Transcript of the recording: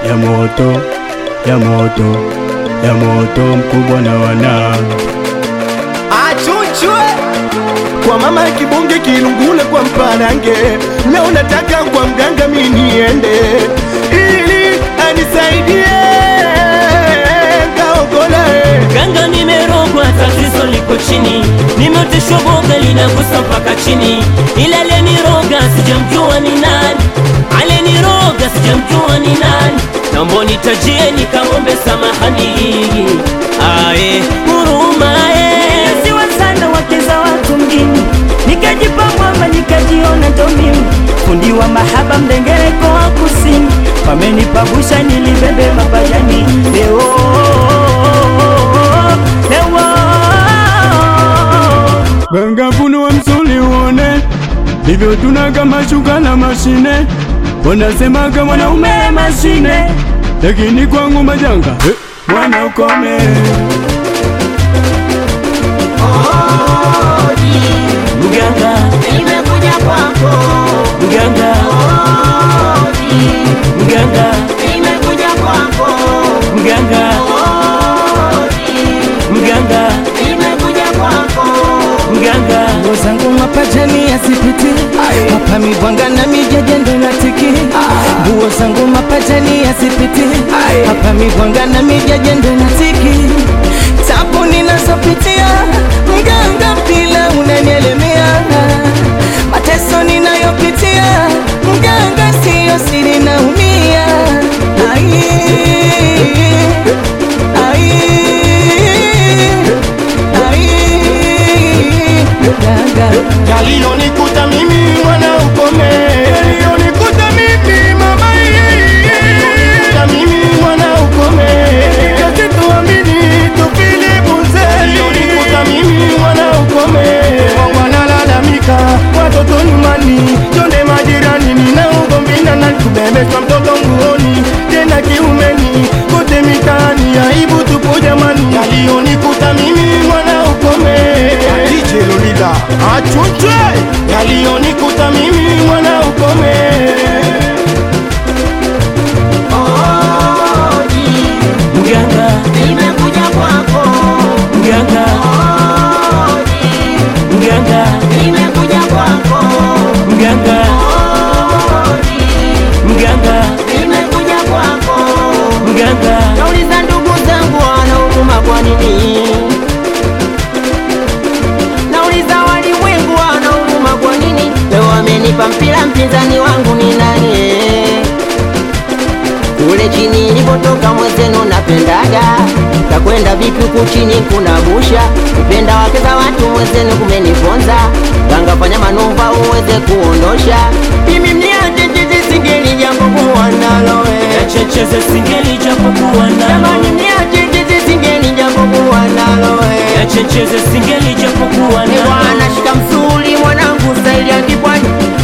ya moto, ya moto, ya moto mkubwa na wana achuchwe kwa mama kibonge kilungule kwa mparange. Leo nataka kwa mganga mimi niende ili anisaidie kaokola. Ganga nimerogwa, tatizo liko chini, nimeoteshwa boga linagusa mpaka chini. Ila aliyeniroga sijamjua ni nani, aliyeniroga sijamjua ni nani. Naomba nitajie nikamwombe samahani, ae huruma siwa sana wakeza watu mjini, nikajipa mwamba nikajiona ndo mimi. Fundi wa mahaba mdengereko wa kusini, wamenipabusha nilibebe mapajani. Leo ganga funu wa msuli uone, hivyo tunaga mashuka na mashine. Wanasemaga mwanaume mashine, lakini kwangu majanga mwana ukome. mganga, nimekuja kwako mganga, mganga, nimekuja kwako mganga, mganga, nimekuja kwako mganga. nguo zangu mapajani yasipiti, hapa mibwanga na mijaje ndo natiki. Nguo zangu mapajani yasipiti, hapa mibwanga na mijaje ndo natiki. Tabu ninazopitia mganga, bila unanielemea. Mateso ninayopitia mganga, siyo siri naumia. Ai, ai, ai, mganga. Yaliyonikuta mimi mwana ukome, yaliyonikuta mimi mama, yaliyonikuta mimi mwana ukome. Kazi tuamini tupili bunze, yaliyonikuta mimi mwana ukome. Wanalalamika watoto nyumbani, jonde majirani, nina ugomvi na kubebeshwa mtoto nguoni, tena kiumeni, kote mitaani, aibu tupo jamani. Yaliyonikuta mimi mwana ukome, DJ Lolida achuchwe. Yaliyonikuta mimi mwana ukome. Mganga, nimekuja kwako mganga, mganga, nimekuja kwako mganga, mganga, nimekuja kwako. mganga. Nauliza ndugu zangu wanauma kwa nini, nauliza walimwengu wanauma kwa nini. Leo wamenipa mpira, mpinzani wangu ni nani? Kule chini nilipotoka mwezenu napendaga, kakwenda vipi huku chini kuna busha. Kupenda wake za watu mwezenu kumeniponza, ganga fanya manuva uweze kuondosha. Mimi mniache chezi singeli jambo kuwa nalo Checheze singeli japo kuwa nalo, jamani mniache chezi singeli jambo kuwa nalo checheze singeli japo kuwa nalo. Bwana shika msuli mwanangu staili ya kipwani,